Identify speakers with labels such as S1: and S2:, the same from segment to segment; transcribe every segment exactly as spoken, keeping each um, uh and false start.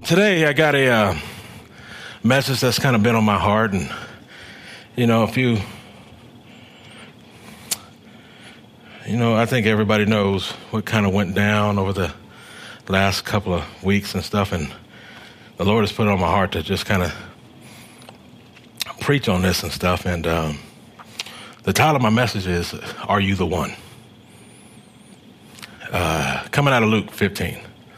S1: Today I got a uh, message that's kind of been on my heart, and you know, if you, you know, I think everybody knows what kind of went down over the last couple of weeks and stuff, and the Lord has put it on my heart to just kind of preach on this and stuff. And um, the title of my message is, "Are You the One?" Uh, coming out of Luke fifteen.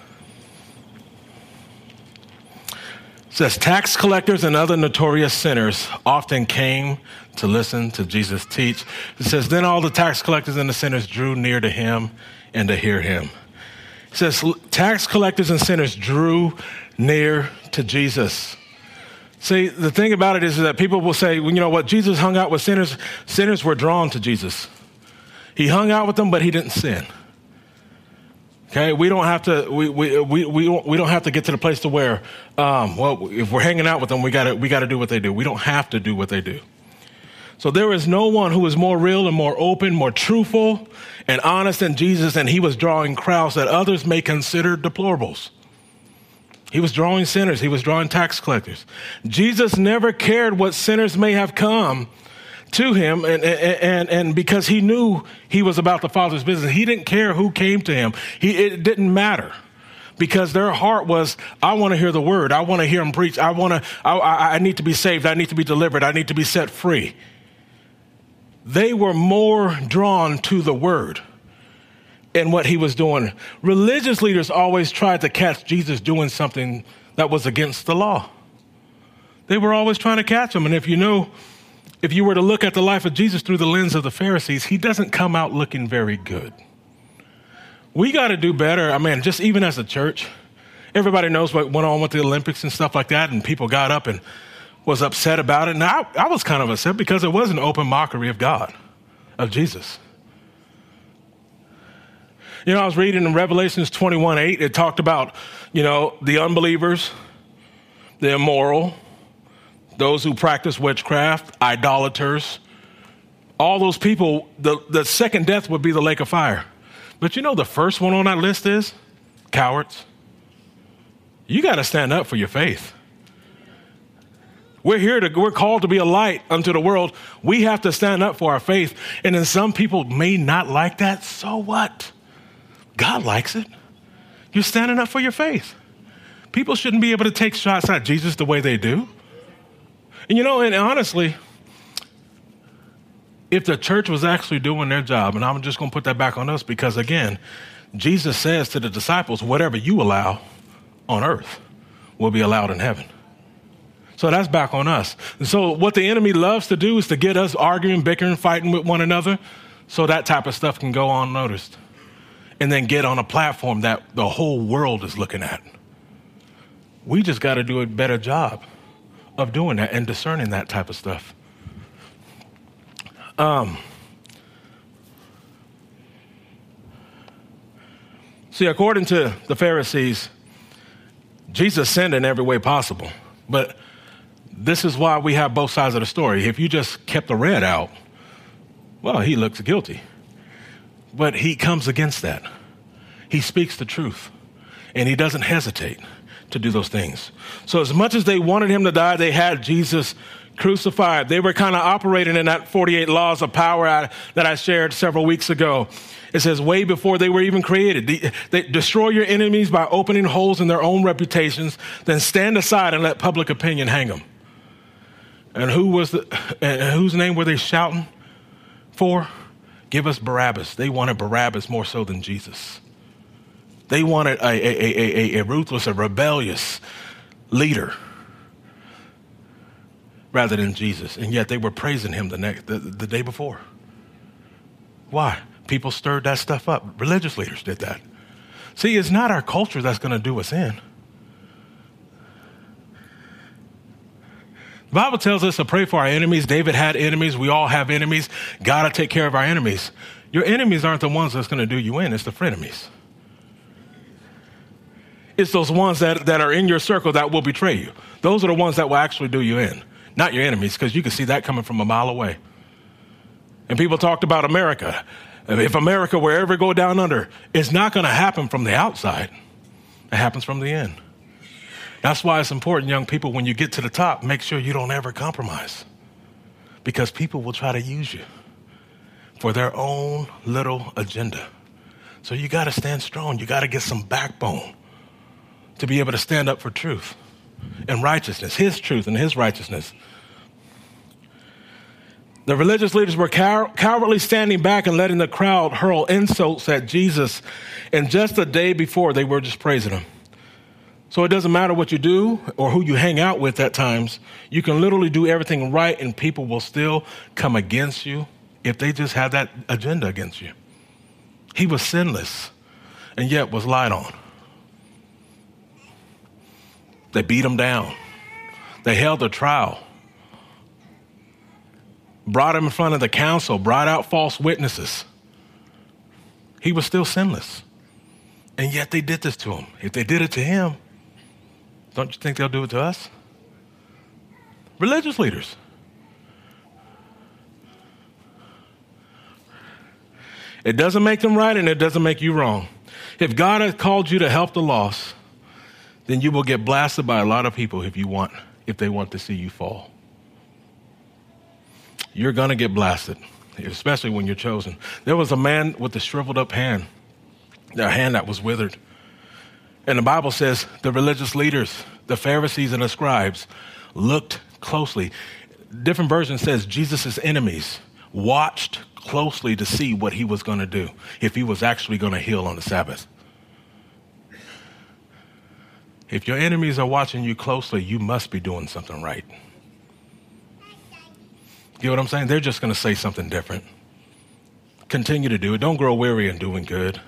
S1: It says, tax collectors and other notorious sinners often came to listen to Jesus teach. It says, then all the tax collectors and the sinners drew near to him and to hear him. It says, tax collectors and sinners drew near to Jesus. See, the thing about it is that people will say, well, you know what, Jesus hung out with sinners. Sinners were drawn to Jesus. He hung out with them, but he didn't sin. Okay, we don't have to. We we we we don't, we don't have to get to the place to where, um, well, if we're hanging out with them, we gotta we gotta do what they do. We don't have to do what they do. So there is no one who is more real and more open, more truthful and honest than Jesus, and he was drawing crowds that others may consider deplorables. He was drawing sinners. He was drawing tax collectors. Jesus never cared what sinners may have come to him, and, and and because he knew he was about the Father's business. He didn't care who came to him. He it didn't matter, because their heart was, I want to hear the word. I want to hear him preach. I want to. I, I, I need to be saved. I need to be delivered. I need to be set free. They were more drawn to the word and what he was doing. Religious leaders always tried to catch Jesus doing something that was against the law. They were always trying to catch him, and if you know. If you were to look at the life of Jesus through the lens of the Pharisees, he doesn't come out looking very good. We got to do better. I mean, just even as a church, everybody knows what went on with the Olympics and stuff like that, and people got up and was upset about it. And I, I was kind of upset because it was an open mockery of God, of Jesus. You know, I was reading in Revelations twenty-one eight, it talked about, you know, the unbelievers, the immoral, those who practice witchcraft, idolaters, all those people, the, the second death would be the lake of fire. But you know the first one on that list is cowards. You got to stand up for your faith. We're here to, we're called to be a light unto the world. We have to stand up for our faith. And then some people may not like that. So what? God likes it. You're standing up for your faith. People shouldn't be able to take shots at Jesus the way they do. And you know, and honestly, if the church was actually doing their job, and I'm just going to put that back on us because, again, Jesus says to the disciples, whatever you allow on earth will be allowed in heaven. So that's back on us. And so what the enemy loves to do is to get us arguing, bickering, fighting with one another so that type of stuff can go unnoticed and then get on a platform that the whole world is looking at. We just got to do a better job of doing that and discerning that type of stuff. Um, see, according to the Pharisees, Jesus sinned in every way possible. But this is why we have both sides of the story. If you just kept the red out, well, he looks guilty. But he comes against that. He speaks the truth, and he doesn't hesitate to do those things. So as much as they wanted him to die, they had Jesus crucified. They were kind of operating in that forty-eight laws of power I, that I shared several weeks ago. It says way before they were even created. They, they destroy your enemies by opening holes in their own reputations, then stand aside and let public opinion hang them. And who was the, and whose name were they shouting for? Give us Barabbas. They wanted Barabbas more so than Jesus. They wanted a, a, a, a, a ruthless, a rebellious leader rather than Jesus. And yet they were praising him the, next, the, the day before. Why? People stirred that stuff up. Religious leaders did that. See, it's not our culture that's going to do us in. The Bible tells us to pray for our enemies. David had enemies. We all have enemies. Got to take care of our enemies. Your enemies aren't the ones that's going to do you in. It's the frenemies. It's those ones that, that are in your circle that will betray you. Those are the ones that will actually do you in, not your enemies, because you can see that coming from a mile away. And people talked about America. If America were ever go down under, it's not going to happen from the outside. It happens from the in. That's why it's important, young people, when you get to the top, make sure you don't ever compromise, because people will try to use you for their own little agenda. So you got to stand strong. You got to get some backbone to be able to stand up for truth and righteousness, his truth and his righteousness. The religious leaders were cow- cowardly standing back and letting the crowd hurl insults at Jesus. And just the day before, they were just praising him. So it doesn't matter what you do or who you hang out with at times. You can literally do everything right and people will still come against you if they just have that agenda against you. He was sinless and yet was lied on. They beat him down. They held a trial. Brought him in front of the council, brought out false witnesses. He was still sinless. And yet they did this to him. If they did it to him, don't you think they'll do it to us? Religious leaders. It doesn't make them right and it doesn't make you wrong. If God has called you to help the lost, then you will get blasted by a lot of people if you want, if they want to see you fall. You're going to get blasted, especially when you're chosen. There was a man with a shriveled up hand, a hand that was withered. And the Bible says the religious leaders, the Pharisees and the scribes, looked closely. Different version says Jesus' enemies watched closely to see what he was going to do, if he was actually going to heal on the Sabbath. If your enemies are watching you closely, you must be doing something right. You know what I'm saying? They're just going to say something different. Continue to do it. Don't grow weary in doing good.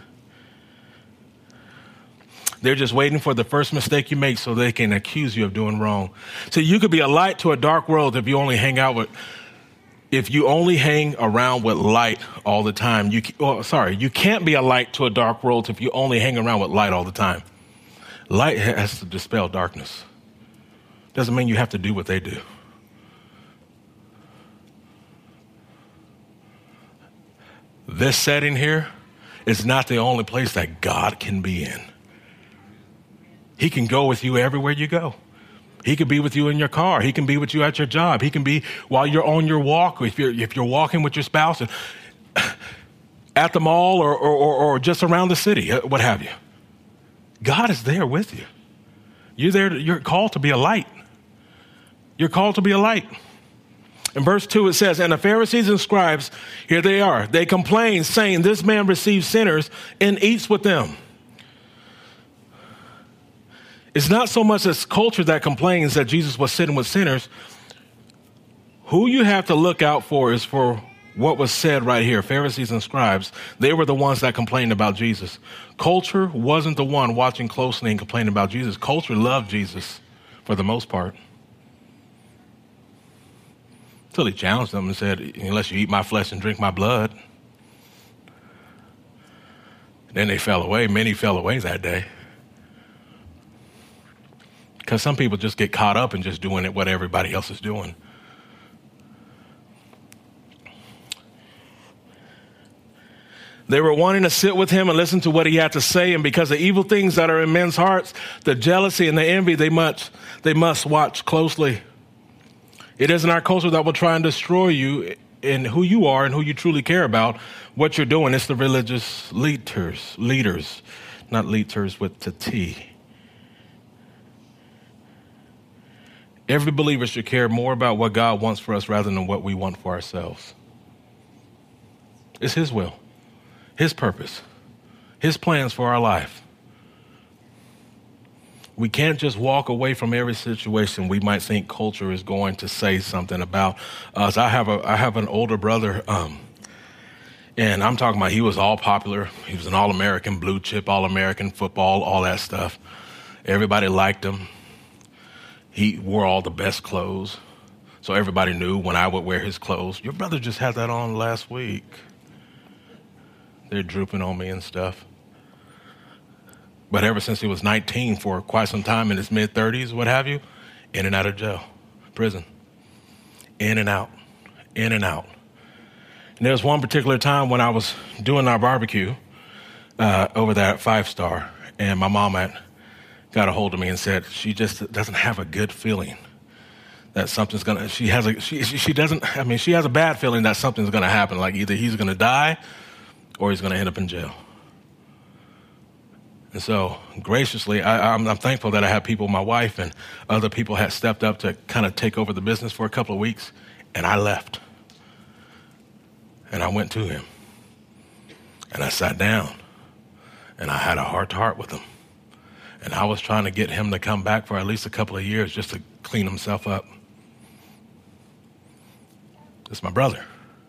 S1: They're just waiting for the first mistake you make so they can accuse you of doing wrong. So you could be a light to a dark world if you only hang out with, if you only hang around with light all the time. You, oh, sorry, you can't be a light to a dark world if you only hang around with light all the time. Light has to dispel darkness. Doesn't mean you have to do what they do. This setting here is not the only place that God can be in. He can go with you everywhere you go. He can be with you in your car. He can be with you at your job. He can be while you're on your walk, if you're, if you're walking with your spouse, and at the mall or, or, or, or just around the city, what have you. God is there with you. You're there. To, you're called to be a light. You're called to be a light. In verse two, it says, and the Pharisees and scribes, here they are. They complain, saying, this man receives sinners and eats with them. It's not so much this culture that complains that Jesus was sitting with sinners. Who you have to look out for is for what was said right here, Pharisees and scribes. They were the ones that complained about Jesus. Culture wasn't the one watching closely and complaining about Jesus. Culture loved Jesus for the most part. Until he challenged them and said, unless you eat my flesh and drink my blood. Then they fell away. Many fell away that day. Because some people just get caught up in just doing it what everybody else is doing. They were wanting to sit with him and listen to what he had to say, and because of evil things that are in men's hearts, the jealousy and the envy, they must, they must watch closely. It isn't our culture that will try and destroy you in who you are and who you truly care about, what you're doing. It's the religious leaders, leaders, not leaders with the T. Every believer should care more about what God wants for us rather than what we want for ourselves. It's his will, his purpose, his plans for our life. We can't just walk away from every situation we might think culture is going to say something about us. I have a I have an older brother, um, and I'm talking about he was all popular. He was an All-American, blue chip All-American, football, all that stuff. Everybody liked him. He wore all the best clothes, so everybody knew when I would wear his clothes. Your brother just had that on last week. They're drooping on me and stuff. But ever since he was nineteen, for quite some time in his mid-thirties, what have you, in and out of jail, prison, in and out, in and out. And there was one particular time when I was doing our barbecue uh, over there at Five Star, and my mom had got a hold of me and said she just doesn't have a good feeling that something's gonna, she has a, she, she doesn't, I mean, she has a bad feeling that something's gonna happen, like either he's gonna die or he's gonna end up in jail. And so graciously, I, I'm, I'm thankful that I have people, my wife and other people had stepped up to kind of take over the business for a couple of weeks, and I left. And I went to him, and I sat down, and I had a heart-to-heart with him. And I was trying to get him to come back for at least a couple of years just to clean himself up. It's my brother.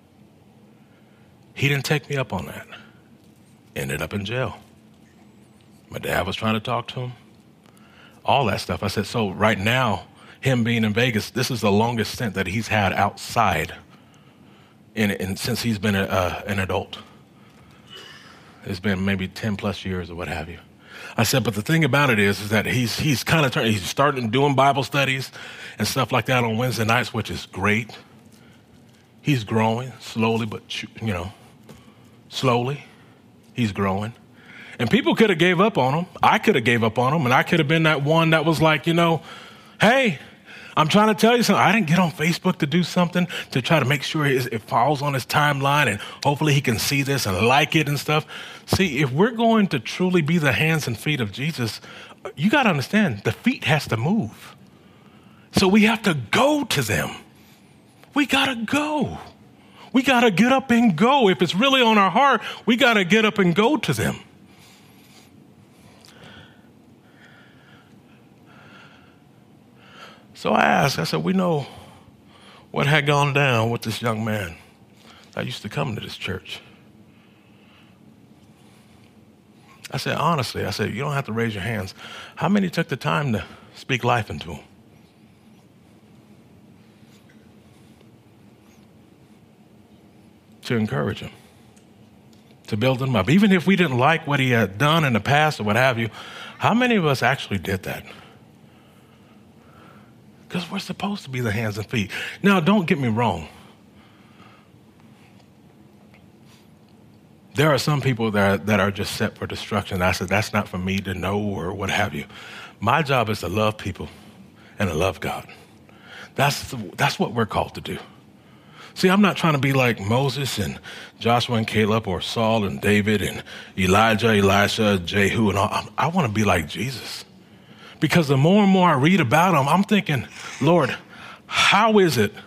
S1: He didn't take me up on that. Ended up in jail. My dad was trying to talk to him. All that stuff. I said, so right now, him being in Vegas, this is the longest stint that he's had outside in, in, since he's been a, uh, an adult. It's been maybe ten plus years or what have you. I said, but the thing about it is, is that he's he's kind of turning, he's starting doing Bible studies and stuff like that on Wednesday nights, which is great. He's growing slowly, but you know, slowly, he's growing. And people could have gave up on him. I could have gave up on him, and I could have been that one that was like, you know, hey, I'm trying to tell you something. I didn't get on Facebook to do something to try to make sure it falls on his timeline and hopefully he can see this and like it and stuff. See, if we're going to truly be the hands and feet of Jesus, you got to understand the feet has to move. So we have to go to them. We got to go. We got to get up and go. If it's really on our heart, we got to get up and go to them. So I asked, I said, we know what had gone down with this young man that used to come to this church. I said, honestly, I said, you don't have to raise your hands. How many took the time to speak life into him? To encourage him, to build him up. Even if we didn't like what he had done in the past or what have you, how many of us actually did that? Because we're supposed to be the hands and feet. Now, don't get me wrong. There are some people that are, that are just set for destruction. I said, that's not for me to know or what have you. My job is to love people and to love God. That's, the, that's what we're called to do. See, I'm not trying to be like Moses and Joshua and Caleb or Saul and David and Elijah, Elisha, Jehu, and all. I, I want to be like Jesus. Because the more and more I read about him, I'm thinking, Lord, how is it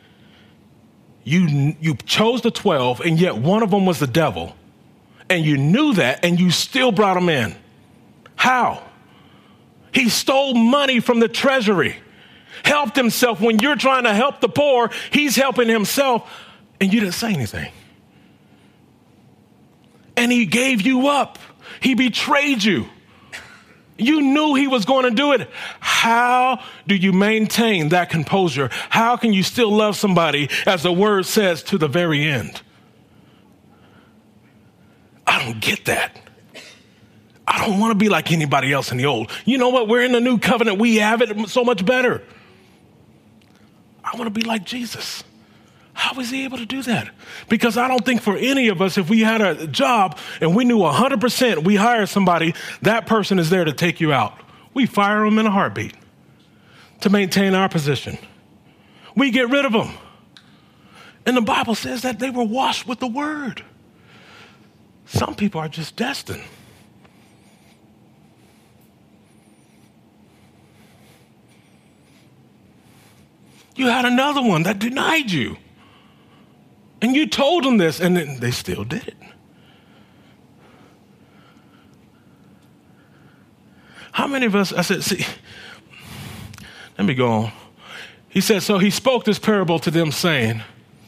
S1: you, you chose the twelve and yet one of them was the devil and you knew that and you still brought him in? How? He stole money from the treasury, helped himself. When you're trying to help the poor, he's helping himself, and you didn't say anything. And he gave you up. He betrayed you. You knew he was going to do it. How do you maintain that composure? How can you still love somebody, as the word says, to the very end? I don't get that. I don't want to be like anybody else in the old. You know what? We're in the new covenant. We have it so much better. I want to be like Jesus. How is he able to do that? Because I don't think for any of us, if we had a job and we knew one hundred percent we hired somebody, that person is there to take you out. We fire them in a heartbeat to maintain our position. We get rid of them. And the Bible says that they were washed with the word. Some people are just destined. You had another one that denied you. And you told them this, and then they still did it. How many of us, I said, see, let me go on. He said, so he spoke this parable to them saying,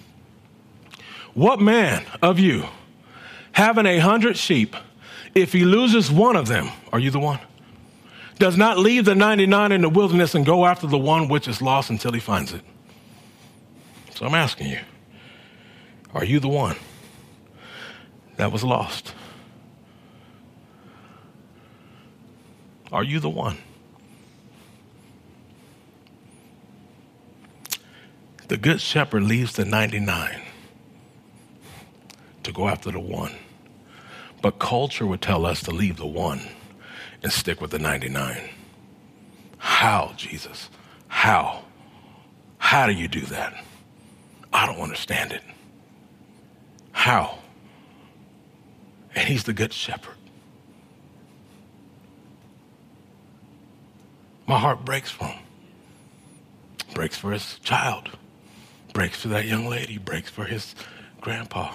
S1: what man of you, having a hundred sheep, if he loses one of them, are you the one? Does not leave the ninety-nine in the wilderness and go after the one which is lost until he finds it. So I'm asking you, are you the one that was lost? Are you the one? The good shepherd leaves the ninety-nine to go after the one. But culture would tell us to leave the one and stick with the ninety-nine? How, Jesus? How? How do you do that? I don't understand it. How? And he's the good shepherd. My heart breaks for him. Breaks for his child. Breaks for that young lady. Breaks for his grandpa.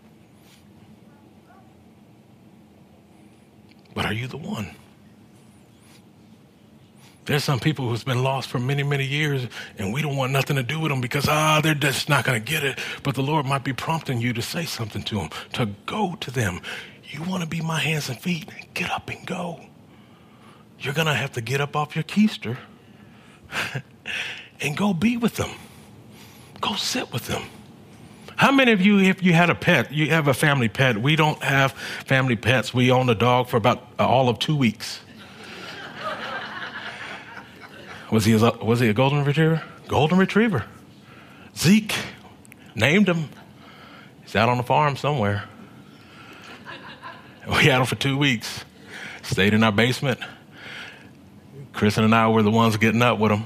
S1: But are you the one? There's some people who's been lost for many, many years, and we don't want nothing to do with them because, ah, they're just not going to get it. But the Lord might be prompting you to say something to them, to go to them. You want to be my hands and feet? Get up and go. You're going to have to get up off your keister and go be with them. Go sit with them. How many of you, if you had a pet, you have a family pet? We don't have family pets. We own a dog for about uh, all of two weeks. Was he, a, was he a golden retriever? Golden retriever. Zeke, named him. He's out on the farm somewhere. We had him for two weeks. Stayed in our basement. Kristen and I were the ones getting up with him.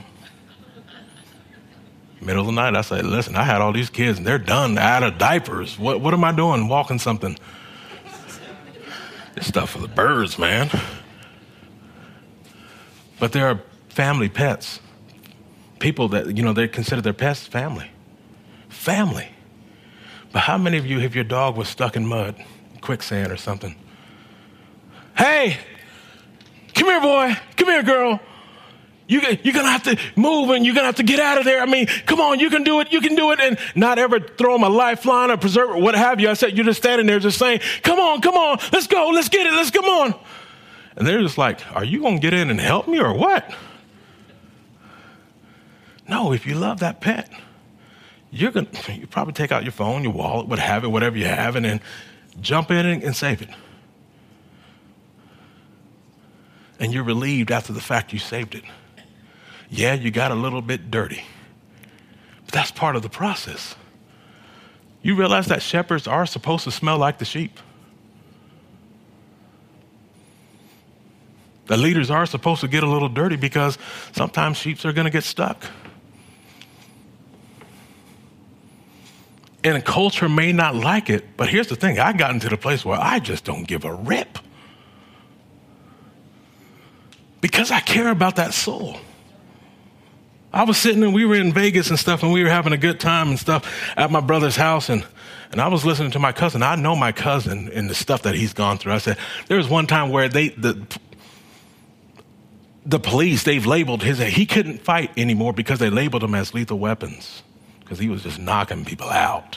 S1: Middle of the night, I said, listen, I had all these kids and they're done out of diapers. What, what am I doing walking something? This stuff for the birds, man. But there are family pets. People that, you know, they consider their pets family. Family. But how many of you, if your dog was stuck in mud, quicksand or something? Hey, come here, boy. Come here, girl. You, you're going to have to move and you're going to have to get out of there. I mean, come on, you can do it. You can do it. And not ever throw them a lifeline or preserver, what have you. I said, you're just standing there just saying, come on, come on. Let's go. Let's get it. Let's come on. And they're just like, are you going to get in and help me or what? No, if you love that pet, you're going to you probably take out your phone, your wallet, what have it, whatever you have, and then jump in and, and save it. And you're relieved after the fact you saved it. Yeah, you got a little bit dirty, but that's part of the process. You realize that shepherds are supposed to smell like the sheep. The leaders are supposed to get a little dirty because sometimes sheep are going to get stuck. And a culture may not like it, but here's the thing. I got into the place where I just don't give a rip. Because I care about that soul. I was sitting and we were in Vegas and stuff, and we were having a good time and stuff at my brother's house, and, and I was listening to my cousin. I know my cousin and the stuff that he's gone through. I said, there was one time where they the the police, they've labeled his, he couldn't fight anymore because they labeled him as lethal weapons because he was just knocking people out.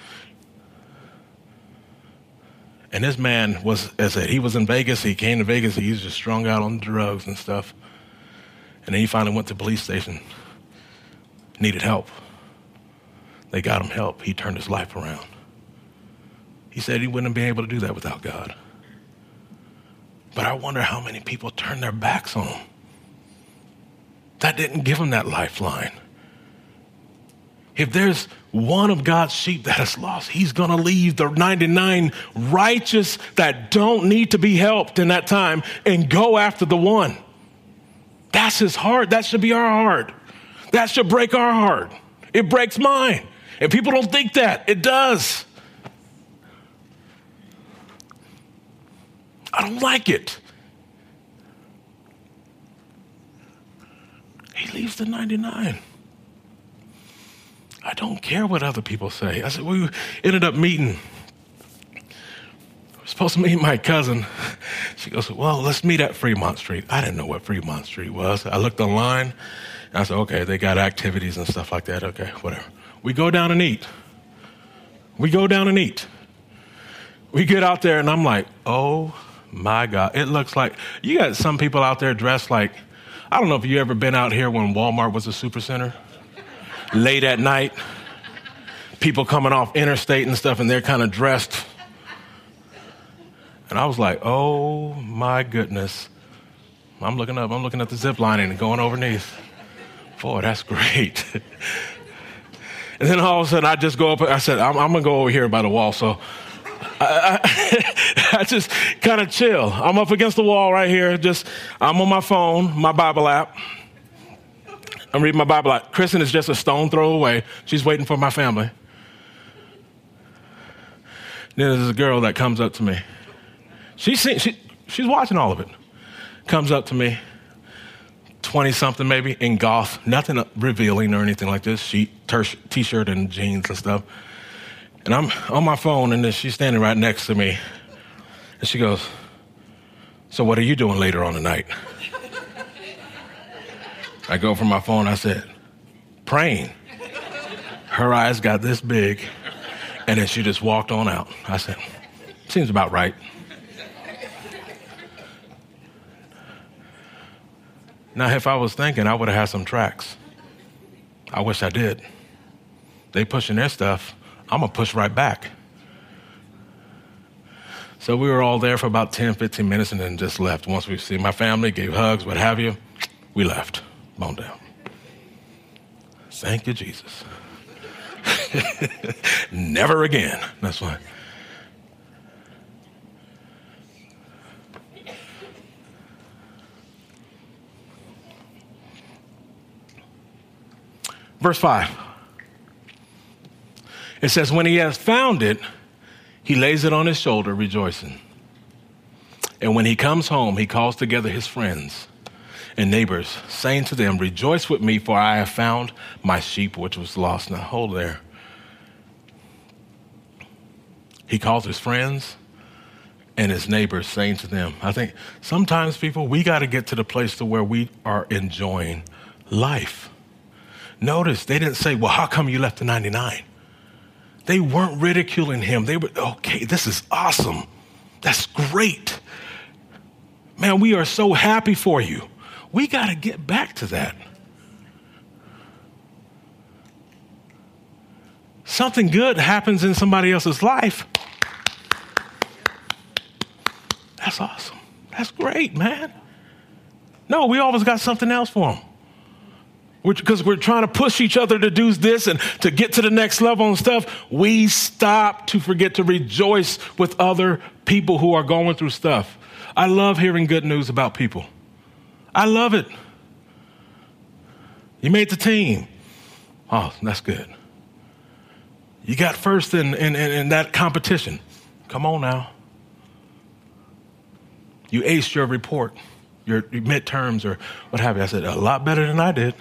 S1: And this man was, as I said, he was in Vegas. He came to Vegas. He was just strung out on drugs and stuff. And then he finally went to the police station, needed help. They got him help. He turned his life around. He said he wouldn't have been able to do that without God. But I wonder how many people turn their backs on him. That didn't give him that lifeline. If there's one of God's sheep that is lost, he's going to leave the ninety-nine righteous that don't need to be helped in that time and go after the one. That's his heart. That should be our heart. That should break our heart. It breaks mine. And people don't think that. It does. I don't like it. He leaves the ninety-nine. I don't care what other people say. I said, we ended up meeting. We were supposed to meet my cousin. She goes, well, let's meet at Fremont Street. I didn't know what Fremont Street was. I looked online, and I said, okay, they got activities and stuff like that. Okay, whatever. We go down and eat. We go down and eat. We get out there, and I'm like, oh, my God. It looks like, you got some people out there dressed like, I don't know if you ever been out here when Walmart was a supercenter. Late at night, people coming off interstate and stuff, and they're kind of dressed. And I was like, oh, my goodness. I'm looking up. I'm looking at the zip lining and going overneath. Boy, that's great. And then all of a sudden, I just go up. I said, I'm, I'm going to go over here by the wall. So I, I, I just kind of chill. I'm up against the wall right here. Just, I'm on my phone, my Bible app. I'm reading my Bible app. Kristen is just a stone throw away. She's waiting for my family. Then there's a girl that comes up to me. She's, seen, she, she's watching all of it. Comes up to me, twenty-something maybe, in goth, nothing revealing or anything like this. She ter- T-shirt and jeans and stuff. And I'm on my phone, and then she's standing right next to me. And she goes, so what are you doing later on tonight? I go from my phone, I said, praying. Her eyes got this big, and then she just walked on out. I said, seems about right. Now, if I was thinking, I would have had some tracks. I wish I did. They pushing their stuff. I'm going to push right back. So we were all there for about ten, fifteen minutes and then just left. Once we see my family, gave hugs, what have you, we left. Bone down. Thank you, Jesus. Never again. That's why. Verse five. It says, when he has found it, he lays it on his shoulder, rejoicing. And when he comes home, he calls together his friends and neighbors, saying to them, rejoice with me, for I have found my sheep which was lost. Now, hold there. He calls his friends and his neighbors, saying to them, I think sometimes, people, we got to get to the place to where we are enjoying life. Notice they didn't say, well, how come you left the ninety-nine? They weren't ridiculing him. They were, okay, this is awesome. That's great. Man, we are so happy for you. We got to get back to that. Something good happens in somebody else's life. That's awesome. That's great, man. No, we always got something else for them. Because we're, we're trying to push each other to do this and to get to the next level and stuff. We stop to forget to rejoice with other people who are going through stuff. I love hearing good news about people. I love it. You made the team. Oh, that's good. You got first in, in, in, in that competition. Come on now. You aced your report, your midterms or what have you. I said, a lot better than I did.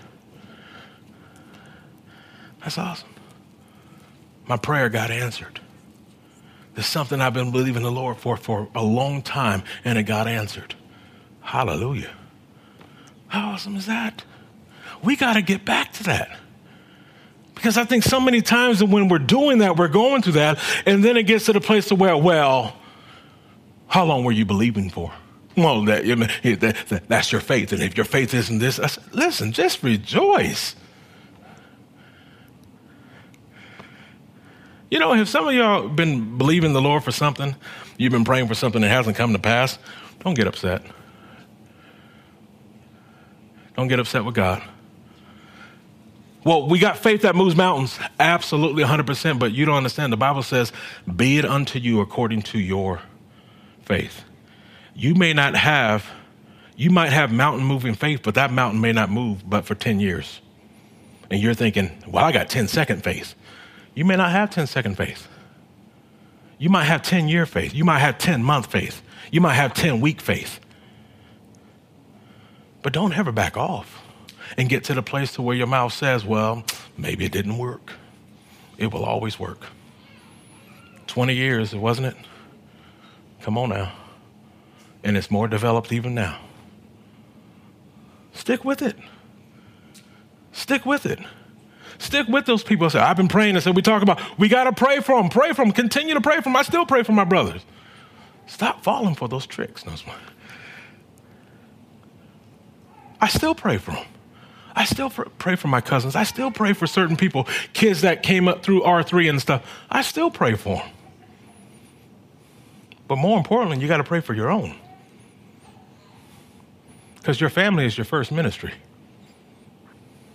S1: That's awesome. My prayer got answered. There's something I've been believing the Lord for for a long time, and it got answered. Hallelujah. How awesome is that? We got to get back to that. Because I think so many times that when we're doing that, we're going through that, and then it gets to the place to where, well, how long were you believing for? Well, that, you know, that, that, that's your faith, and if your faith isn't this, I said, listen, just rejoice. You know, if some of y'all been believing the Lord for something, you've been praying for something that hasn't come to pass, don't get upset. Don't get upset with God. Well, we got faith that moves mountains. Absolutely, one hundred percent. But you don't understand. The Bible says, be it unto you according to your faith. You may not have, you might have mountain moving faith, but that mountain may not move but for ten years. And you're thinking, well, I got ten second faith. You may not have ten second faith. You might have ten year faith. You might have ten month faith. You might have ten week faith. But don't ever back off and get to the place to where your mouth says, well, maybe it didn't work. It will always work. twenty years, wasn't it? Come on now. And it's more developed even now. Stick with it. Stick with it. Stick with those people. I said, I've been praying. I said, we talk about, we got to pray for them. Pray for them. Continue to pray for them. I still pray for my brothers. Stop falling for those tricks. No, I still pray for them. I still pray for my cousins. I still pray for certain people, kids that came up through R three and stuff. I still pray for them. But more importantly, you got to pray for your own. Because your family is your first ministry.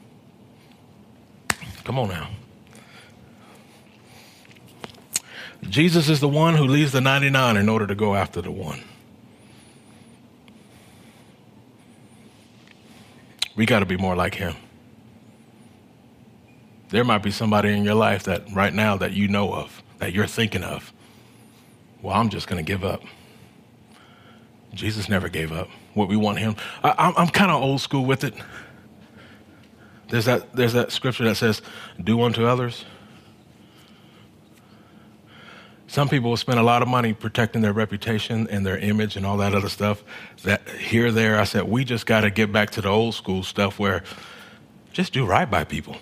S1: Come on now. Jesus is the one who leaves the ninety-nine in order to go after the one. We got to be more like him. There might be somebody in your life that right now that you know of, that you're thinking of. Well, I'm just going to give up. Jesus never gave up. What we want him. I, I'm, I'm kind of old school with it. There's that, there's that scripture that says, do unto others. Some people will spend a lot of money protecting their reputation and their image and all that other stuff. That here, there, I said, we just got to get back to the old school stuff where just do right by people.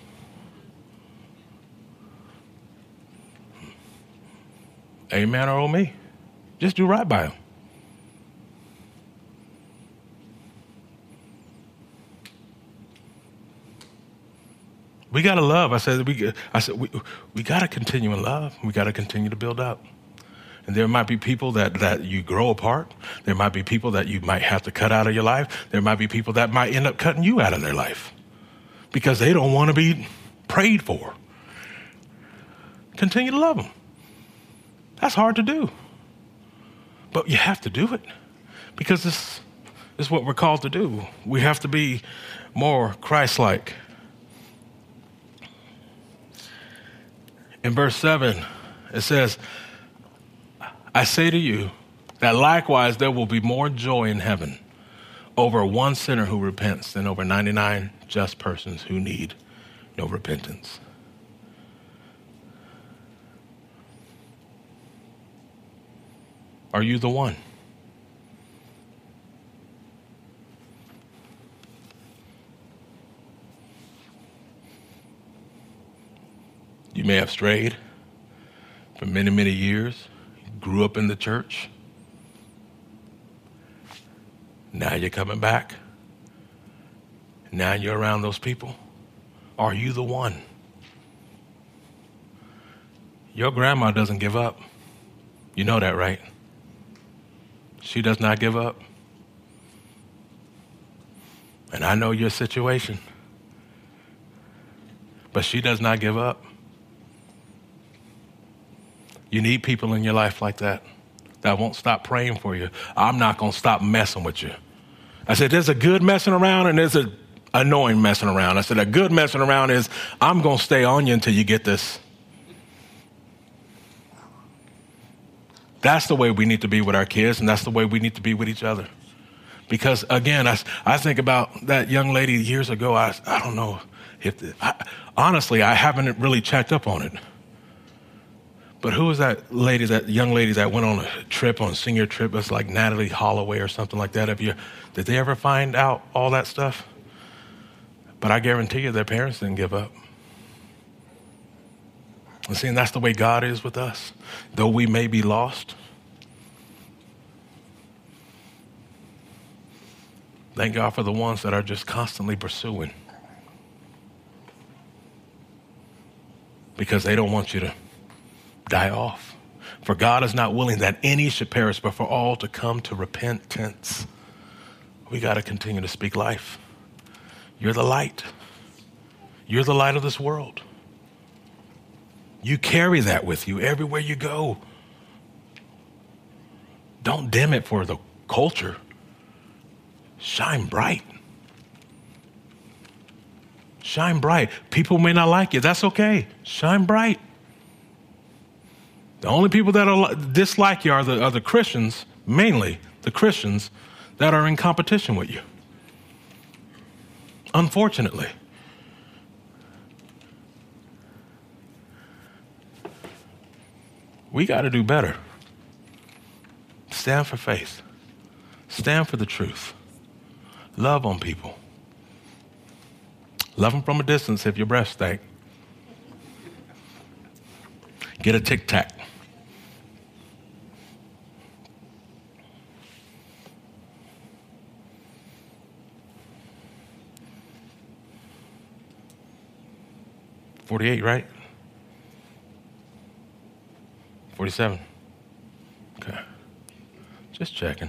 S1: Amen or oh me. Just do right by them. We got to love. I said, we, I said, we, we got to continue in love. We got to continue to build up. And there might be people that, that you grow apart. There might be people that you might have to cut out of your life. There might be people that might end up cutting you out of their life because they don't want to be prayed for. Continue to love them. That's hard to do. But you have to do it because this is what we're called to do. We have to be more Christ-like. In verse seven, it says, I say to you that likewise there will be more joy in heaven over one sinner who repents than over ninety-nine just persons who need no repentance. Are you the one? You may have strayed for many, many years, grew up in the church. Now you're coming back. Now you're around those people. Are you the one? Your grandma doesn't give up. You know that, right? She does not give up. And I know your situation. But she does not give up. You need people in your life like that, that won't stop praying for you. I'm not going to stop messing with you. I said, there's a good messing around and there's a annoying messing around. I said, a good messing around is I'm going to stay on you until you get this. That's the way we need to be with our kids, and that's the way we need to be with each other. Because, again, I, I think about that young lady years ago. I, I don't know if, the, I, honestly, I haven't really checked up on it. But who was that lady, that young lady that went on a trip, on a senior trip? It's like Natalie Holloway or something like that. Have you, did they ever find out all that stuff? But I guarantee you their parents didn't give up. And see, and that's the way God is with us. Though we may be lost, thank God for the ones that are just constantly pursuing. Because they don't want you to die off. For God is not willing that any should perish, but for all to come to repentance. We got to continue to speak life. You're the light. You're the light of this world. You carry that with you everywhere you go. Don't dim it for the culture. Shine bright. Shine bright. People may not like you. That's okay. Shine bright. The only people that are, dislike you are the, are the Christians, mainly the Christians that are in competition with you. Unfortunately. We got to do better. Stand for faith. Stand for the truth. Love on people. Love them from a distance if your breath stank. Get a Tic Tac. forty-eight, right? forty-seven. Okay. Just checking.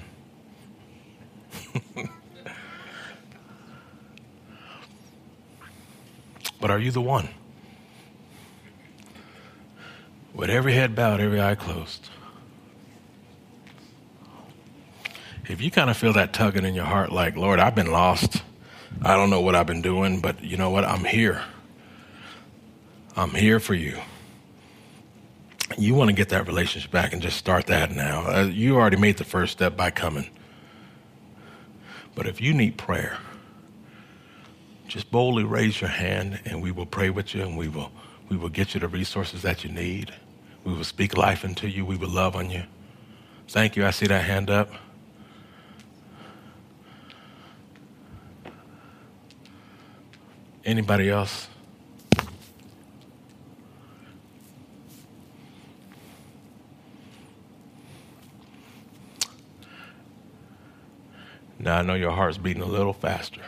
S1: But are you the one? with every head bowed, every eye closed. If you kind of feel that tugging in your heart, like, Lord, I've been lost. I don't know what I've been doing, but you know what? I'm here. I'm here for you. You want to get that relationship back and just start that now. Uh, you already made the first step by coming. But if you need prayer, just boldly raise your hand and we will pray with you, and we will we will get you the resources that you need. We will speak life into you. We will love on you. Thank you. I see that hand up. Anybody else? Now I know your heart's beating a little faster.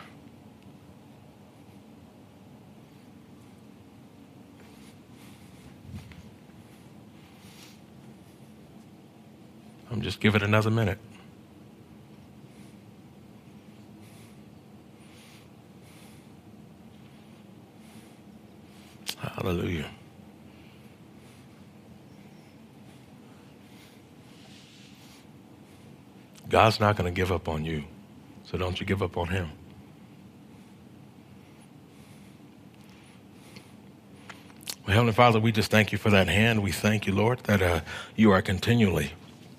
S1: I'm just give it another minute. Hallelujah. God's not going to give up on you, so don't you give up on him. Well, Heavenly Father, we just thank you for that hand. We thank you, Lord, that uh, you are continually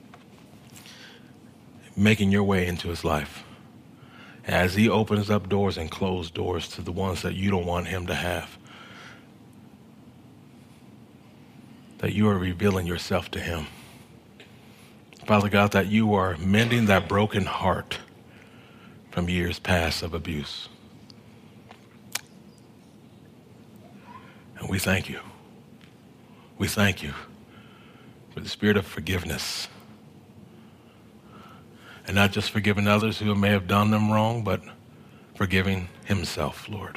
S1: making your way into his life as he opens up doors and closed doors to the ones that you don't want him to have. That you are revealing yourself to him. Father God, that you are mending that broken heart from years past of abuse. And we thank you. We thank you for the spirit of forgiveness. And not just forgiving others who may have done them wrong, but forgiving himself, Lord.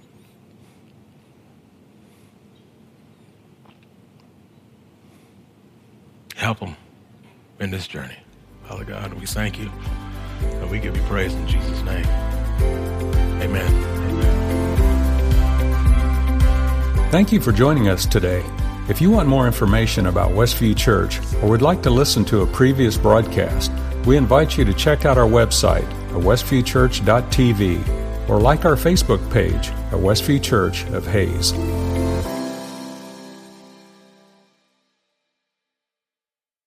S1: Help him in this journey. Father God, we thank you and we give you praise in Jesus' name. Amen. Amen.
S2: Thank you for joining us today. If you want more information about Westview Church or would like to listen to a previous broadcast, we invite you to check out our website at westview church dot t v or like our Facebook page at Westview Church of Hayes.